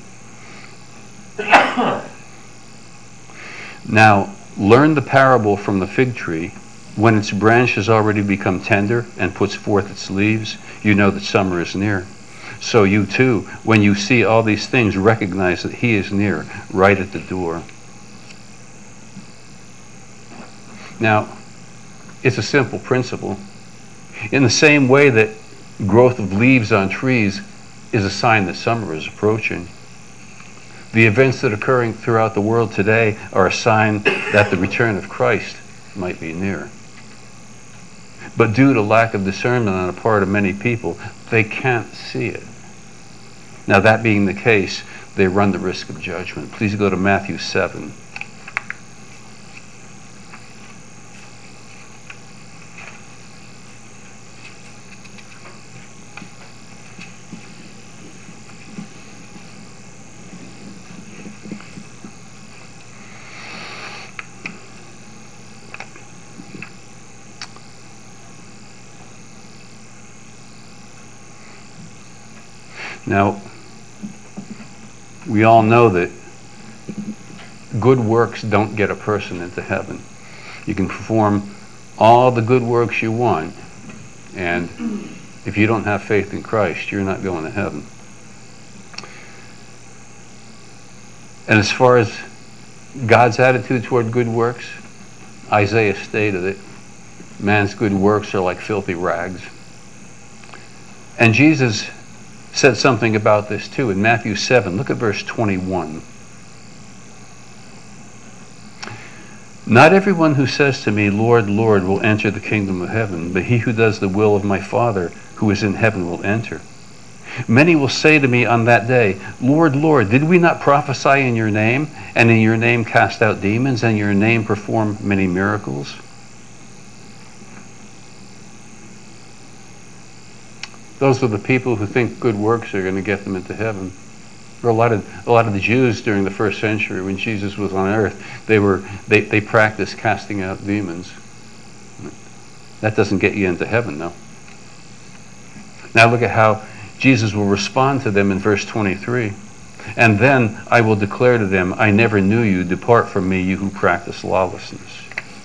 S1: Now, learn the parable from the fig tree. When its branch has already become tender and puts forth its leaves, you know that summer is near. So you too, when you see all these things, recognize that he is near, right at the door. Now, it's a simple principle. In the same way that growth of leaves on trees is a sign that summer is approaching, the events that are occurring throughout the world today are a sign that the return of Christ might be near. But due to lack of discernment on the part of many people, they can't see it. Now, that being the case, they run the risk of judgment. Please go to Matthew seven. Now, we all know that good works don't get a person into heaven. You can perform all the good works you want, and if you don't have faith in Christ, you're not going to heaven. And as far as God's attitude toward good works, Isaiah stated it. Man's good works are like filthy rags. And Jesus said something about this too in Matthew seven. Look at verse twenty-one. Not everyone who says to me, Lord, Lord, will enter the kingdom of heaven, but he who does the will of my Father who is in heaven will enter. Many will say to me on that day, Lord, Lord, did we not prophesy in your name, and in your name cast out demons, and in your name perform many miracles? Those are the people who think good works are going to get them into heaven. For a lot of a lot of the Jews during the first century, when Jesus was on earth, they were they, they practiced casting out demons. That doesn't get you into heaven, though. Now look at how Jesus will respond to them in verse twenty-three. And then I will declare to them, I never knew you. Depart from me, you who practice lawlessness.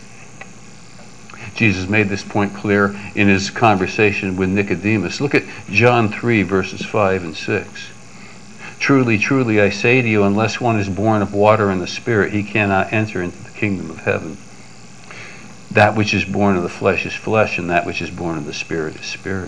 S1: Jesus made this point clear in his conversation with Nicodemus. Look at John three, verses five and six. Truly, truly, I say to you, unless one is born of water and the Spirit, he cannot enter into the kingdom of heaven. That which is born of the flesh is flesh, and that which is born of the Spirit is spirit.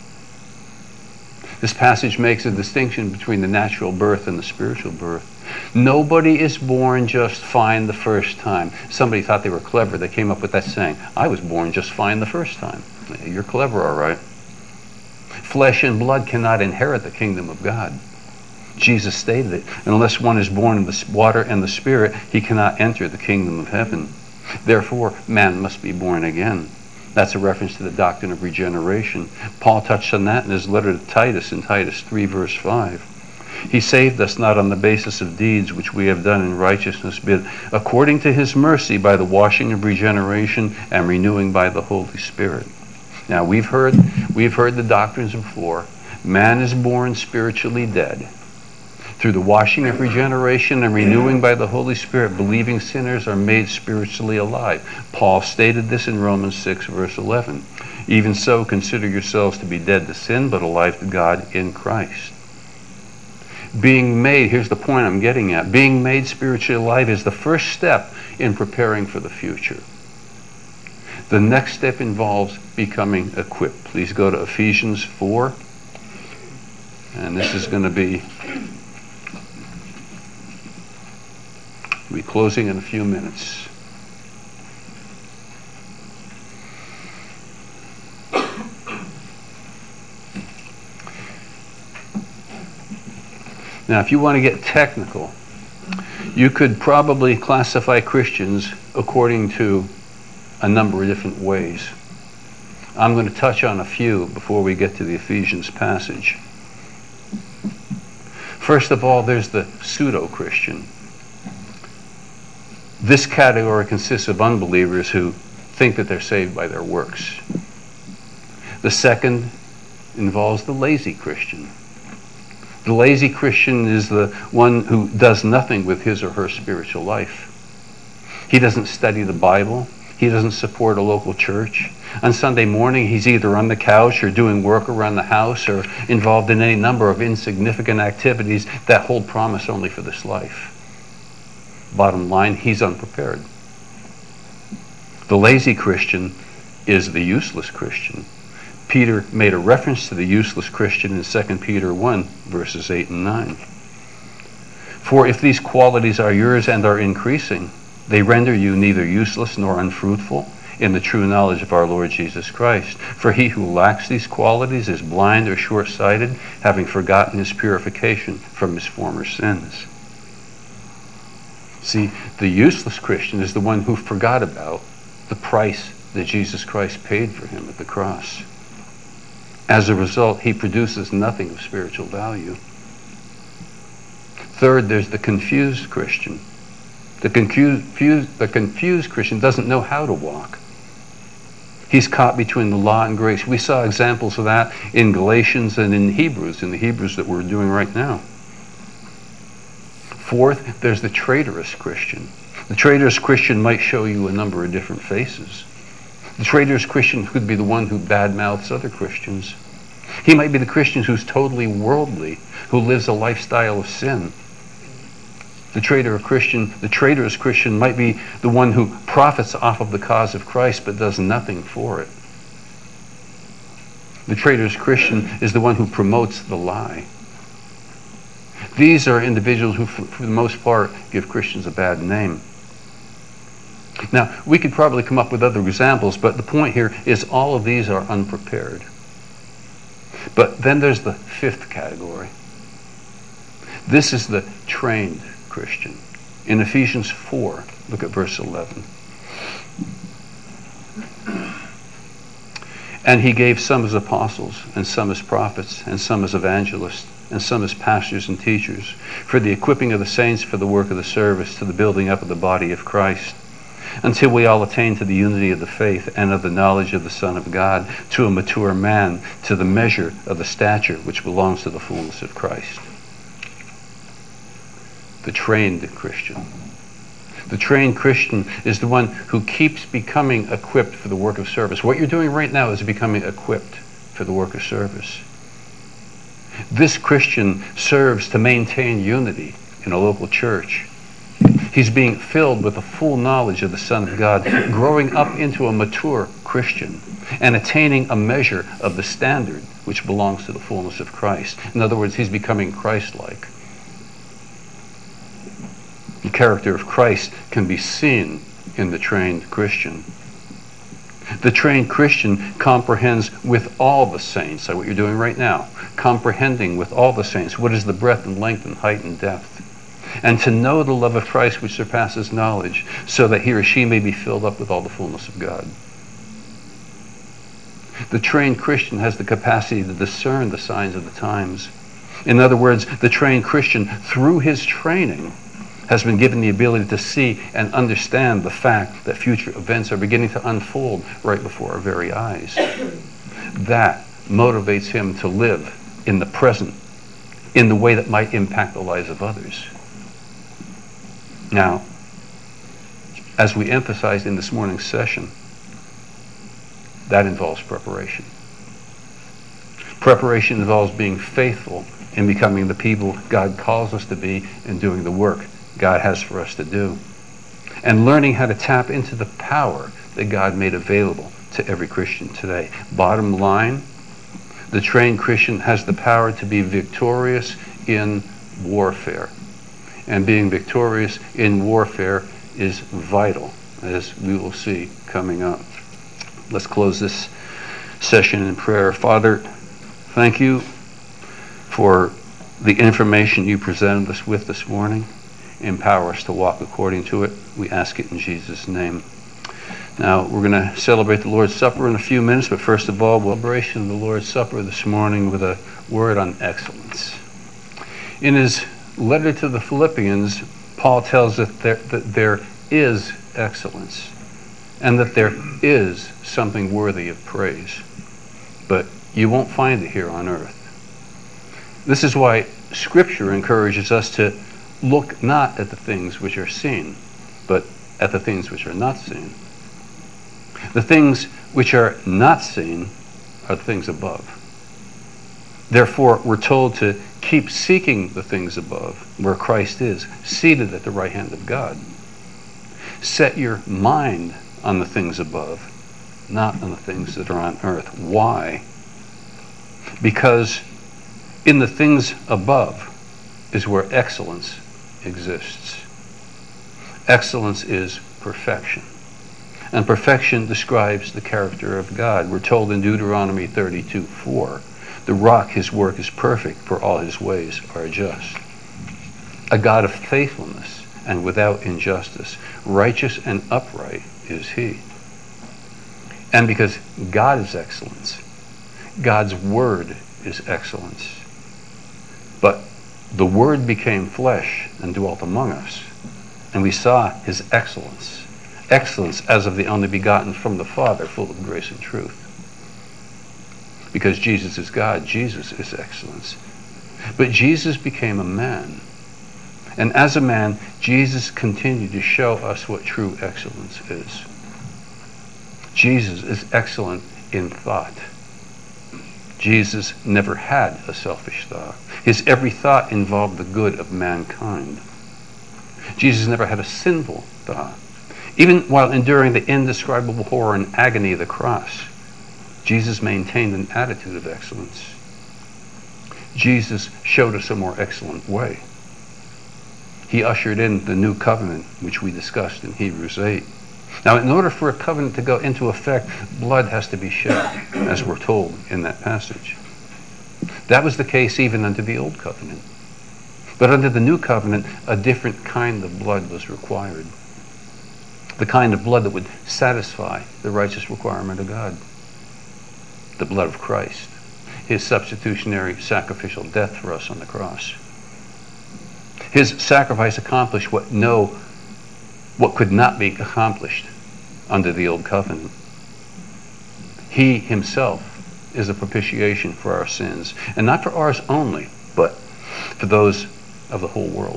S1: This passage makes a distinction between the natural birth and the spiritual birth. Nobody is born just fine the first time. Somebody thought they were clever. They came up with that saying, I was born just fine the first time. You're clever, all right. Flesh and blood cannot inherit the kingdom of God. Jesus stated it. Unless one is born of the water and the Spirit, he cannot enter the kingdom of heaven. Therefore, man must be born again. That's a reference to the doctrine of regeneration. Paul touched on that in his letter to Titus in Titus three, verse five. He saved us not on the basis of deeds which we have done in righteousness, but according to his mercy by the washing of regeneration and renewing by the Holy Spirit. Now, we've heard, we've heard the doctrines before. Man is born spiritually dead. Through the washing of regeneration and renewing by the Holy Spirit, believing sinners are made spiritually alive. Paul stated this in Romans six, verse eleven. Even so, consider yourselves to be dead to sin, but alive to God in Christ. Being made, here's the point I'm getting at, being made spiritually alive is the first step in preparing for the future. The next step involves becoming equipped. Please go to Ephesians four. And this is going to be We'll be closing in a few minutes. Now, if you want to get technical, you could probably classify Christians according to a number of different ways. I'm going to touch on a few before we get to the Ephesians passage. First of all, there's the pseudo-Christian. This category consists of unbelievers who think that they're saved by their works. The second involves the lazy Christian. The lazy Christian is the one who does nothing with his or her spiritual life. He doesn't study the Bible. He doesn't support a local church. On Sunday morning, he's either on the couch or doing work around the house or involved in any number of insignificant activities that hold promise only for this life. Bottom line, he's unprepared. The lazy Christian is the useless Christian. Peter made a reference to the useless Christian in Second Peter one, verses eight and nine. For if these qualities are yours and are increasing, they render you neither useless nor unfruitful in the true knowledge of our Lord Jesus Christ. For he who lacks these qualities is blind or short-sighted, having forgotten his purification from his former sins. See, the useless Christian is the one who forgot about the price that Jesus Christ paid for him at the cross. As a result, he produces nothing of spiritual value. Third, there's the confused Christian. The confused, the confused Christian doesn't know how to walk. He's caught between the law and grace. We saw examples of that in Galatians and in Hebrews, in the Hebrews that we're doing right now. Fourth, there's the traitorous Christian. The traitorous Christian might show you a number of different faces. The traitorous Christian could be the one who badmouths other Christians. He might be the Christian who's totally worldly, who lives a lifestyle of sin. The traitorous Christian, the traitorous Christian might be the one who profits off of the cause of Christ but does nothing for it. The traitorous Christian is the one who promotes the lie. These are individuals who, for the most part, give Christians a bad name. Now, we could probably come up with other examples, but the point here is all of these are unprepared. But then there's the fifth category. This is the trained Christian. In Ephesians four, look at verse eleven. And he gave some as apostles, and some as prophets, and some as evangelists, and some as pastors and teachers, for the equipping of the saints for the work of the service, to the building up of the body of Christ, until we all attain to the unity of the faith and of the knowledge of the Son of God, to a mature man, to the measure of the stature which belongs to the fullness of Christ. The trained Christian. The trained Christian is the one who keeps becoming equipped for the work of service. What you're doing right now is becoming equipped for the work of service. This Christian serves to maintain unity in a local church. He's being filled with the full knowledge of the Son of God, growing up into a mature Christian, and attaining a measure of the standard which belongs to the fullness of Christ. In other words, he's becoming Christ-like. The character of Christ can be seen in the trained Christian. The trained Christian comprehends with all the saints, like what you're doing right now, comprehending with all the saints what is the breadth and length and height and depth, and to know the love of Christ which surpasses knowledge, so that he or she may be filled up with all the fullness of God. The trained Christian has the capacity to discern the signs of the times. In other words, the trained Christian, through his training, has been given the ability to see and understand the fact that future events are beginning to unfold right before our very eyes. That motivates him to live in the present in the way that might impact the lives of others. Now, as we emphasized in this morning's session, that involves preparation. Preparation involves being faithful in becoming the people God calls us to be and doing the work God has for us to do, and learning how to tap into the power that God made available to every Christian today. Bottom line, the trained Christian has the power to be victorious in warfare. And being victorious in warfare is vital, as we will see coming up. Let's close this session in prayer. Father, thank you for the information you presented us with this morning. Empower us to walk according to it. We ask it in Jesus' name. Now, we're going to celebrate the Lord's Supper in a few minutes, but first of all, celebration of the Lord's Supper this morning with a word on excellence. In his letter to the Philippians, Paul tells us that there, that there is excellence, and that there is something worthy of praise, but you won't find it here on earth. This is why Scripture encourages us to look not at the things which are seen, but at the things which are not seen. The things which are not seen are the things above. Therefore, we're told to keep seeking the things above, where Christ is, seated at the right hand of God. Set your mind on the things above, not on the things that are on earth. Why? Because in the things above is where excellence exists. Excellence is perfection. And perfection describes the character of God. We're told in Deuteronomy thirty-two four, the rock, his work is perfect, for all his ways are just. A God of faithfulness and without injustice, righteous and upright is he. And because God is excellence, God's word is excellence. But the Word became flesh and dwelt among us, and we saw his excellence. Excellence as of the only begotten from the Father, full of grace and truth. Because Jesus is God, Jesus is excellence. But Jesus became a man. And as a man, Jesus continued to show us what true excellence is. Jesus is excellent in thought. Jesus never had a selfish thought. His every thought involved the good of mankind. Jesus never had a sinful thought. Even while enduring the indescribable horror and agony of the cross, Jesus maintained an attitude of excellence. Jesus showed us a more excellent way. He ushered in the new covenant, which we discussed in Hebrews eight. Now, in order for a covenant to go into effect, blood has to be shed, as we're told in that passage. That was the case even under the old covenant. But under the new covenant, a different kind of blood was required. The kind of blood that would satisfy the righteous requirement of God. The blood of Christ. His substitutionary sacrificial death for us on the cross. His sacrifice accomplished what no what could not be accomplished under the old covenant. He himself is a propitiation for our sins, and not for ours only, but for those of the whole world.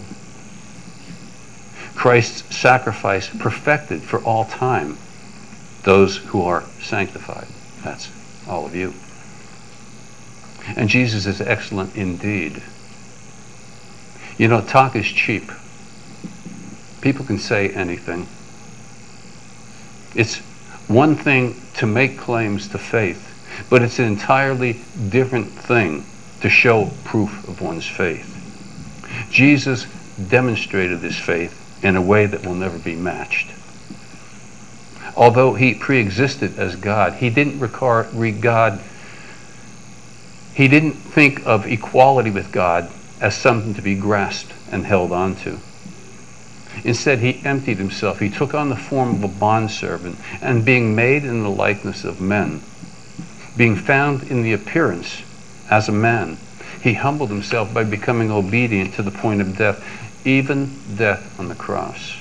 S1: Christ's sacrifice perfected for all time those who are sanctified. That's all of you. And Jesus is excellent indeed. You know, talk is cheap. People can say anything. It's one thing to make claims to faith, but it's an entirely different thing to show proof of one's faith. Jesus demonstrated this faith in a way that will never be matched. Although he pre-existed as God, he didn't regard, regard, he didn't think of equality with God as something to be grasped and held onto. Instead, he emptied himself. He took on the form of a bondservant, and being made in the likeness of men, being found in the appearance as a man, he humbled himself by becoming obedient to the point of death, even death on the cross.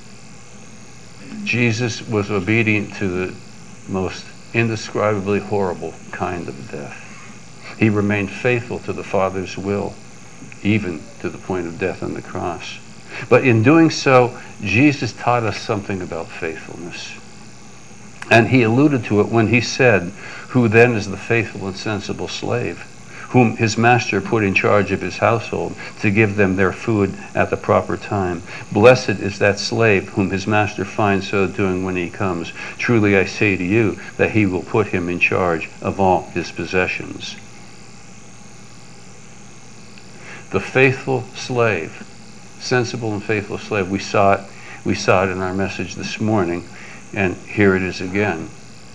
S1: Jesus was obedient to the most indescribably horrible kind of death. He remained faithful to the Father's will, even to the point of death on the cross. But in doing so, Jesus taught us something about faithfulness. And he alluded to it when he said, "Who then is the faithful and sensible slave, whom his master put in charge of his household to give them their food at the proper time? Blessed is that slave whom his master finds so doing when he comes. Truly I say to you that he will put him in charge of all his possessions." The faithful slave, sensible and faithful slave, we saw it, we saw it in our message this morning, and here it is again.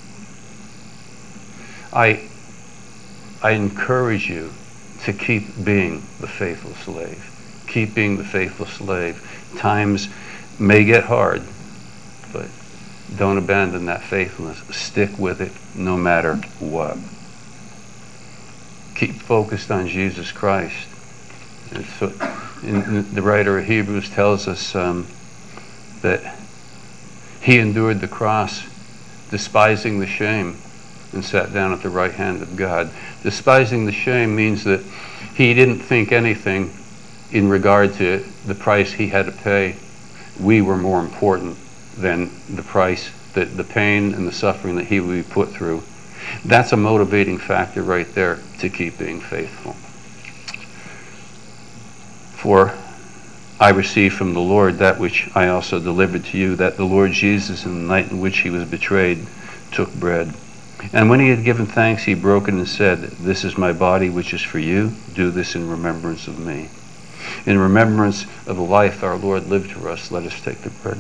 S1: I I encourage you to keep being the faithful slave. Keep being the faithful slave. Times may get hard, but don't abandon that faithfulness. Stick with it no matter what. Keep focused on Jesus Christ. And so, in, the writer of Hebrews tells us um, that he endured the cross, despising the shame, and sat down at the right hand of God. Despising the shame means that he didn't think anything in regard to the price he had to pay. We were more important than the price, the, the pain and the suffering that he would be put through. That's a motivating factor right there to keep being faithful. For I received from the Lord that which I also delivered to you, that the Lord Jesus, in the night in which he was betrayed, took bread. And when he had given thanks, he broke it and said, "This is my body, which is for you. Do this in remembrance of me." In remembrance of the life our Lord lived for us, let us take the bread.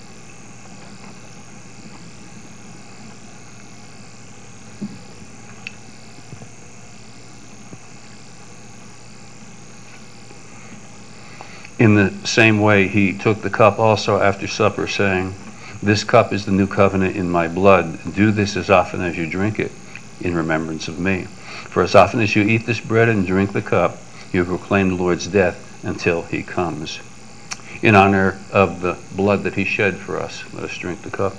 S1: In the same way, he took the cup also after supper, saying, "This cup is the new covenant in my blood. Do this as often as you drink it in remembrance of me. For as often as you eat this bread and drink the cup, you proclaim the Lord's death until he comes." In honor of the blood that he shed for us, let us drink the cup.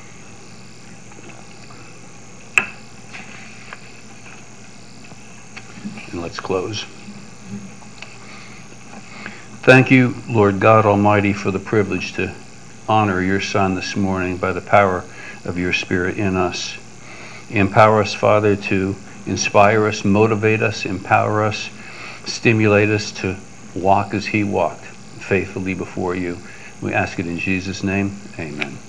S1: And let's close. Thank you, Lord God Almighty, for the privilege to honor your Son this morning by the power of your Spirit in us. Empower us, Father, to inspire us, motivate us, empower us, stimulate us to walk as he walked, faithfully before you. We ask it in Jesus' name. Amen.